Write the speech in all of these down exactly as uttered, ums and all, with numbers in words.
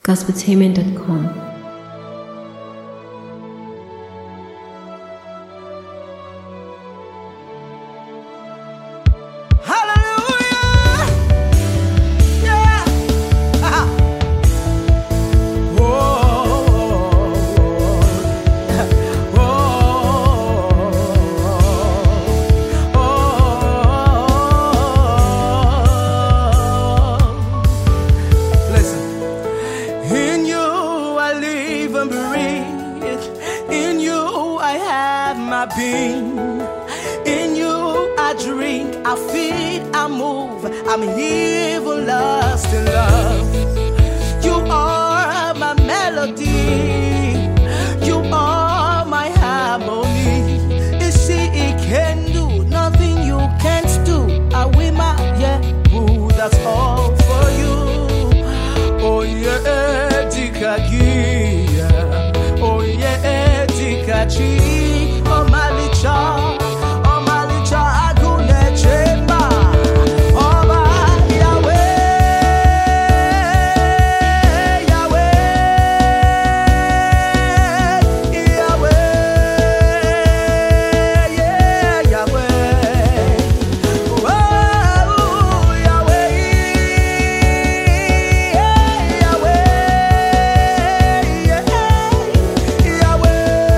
gospeltainment dot com. In you I drink, I feed, I move, I'm here for lost in love. You are my melody, you are my harmony. You see, it can do nothing you can't do. I will my yeah, ooh, that's all for you. Oh yeah, Dikagia, oh yeah, Dikachi. Oh my licha, oh my licha, agune chema. Oh my Yahweh, Yahweh, Yahweh, yeah, Yahweh. Oh Yahweh, Yahweh, yeah, Yahweh.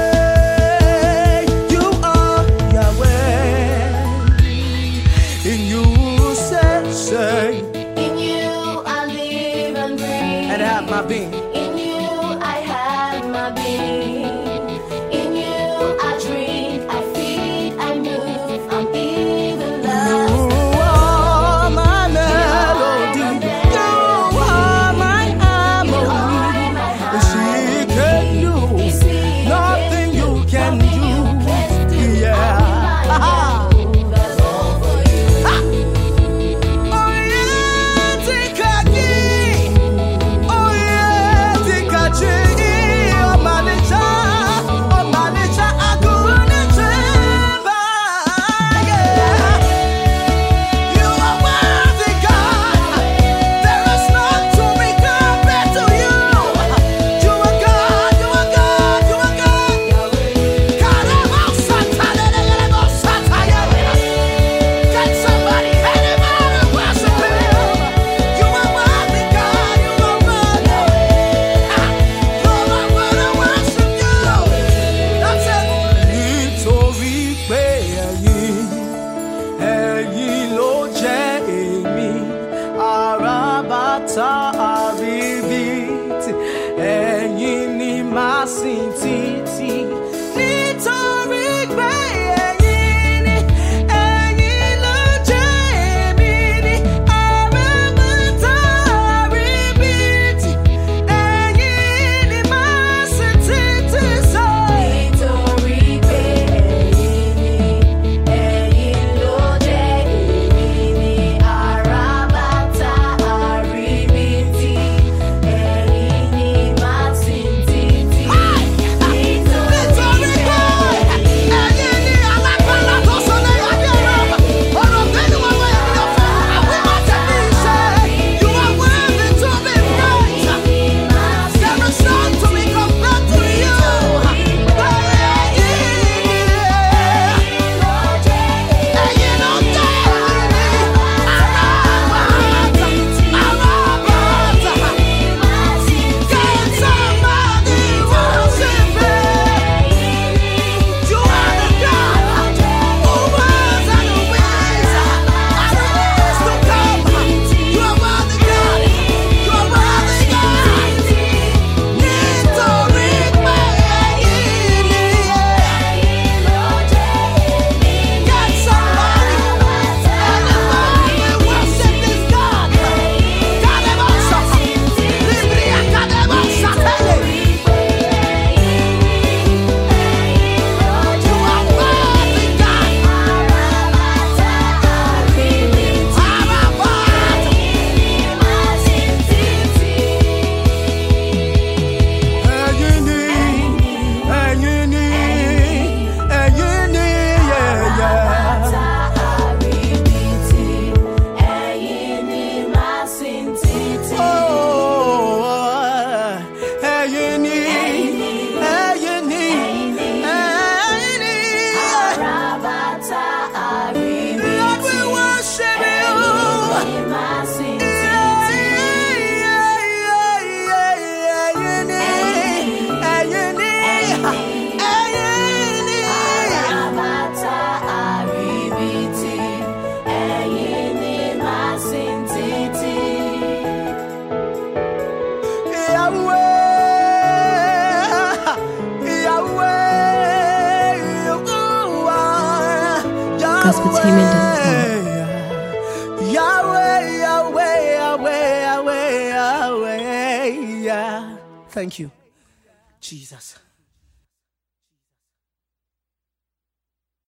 In you say, say, in you I live and breathe, and have my being. In you I have my being. In you I drink, I feed, I move, I'm even lost. You are my melody, you are my harmony. She can do nothing you can do. Yeah. Oh yeah, gospeltainment dot com. Yahweh, Yahweh, Yahweh, Yahweh, Yahweh, yeah. Thank you, Jesus.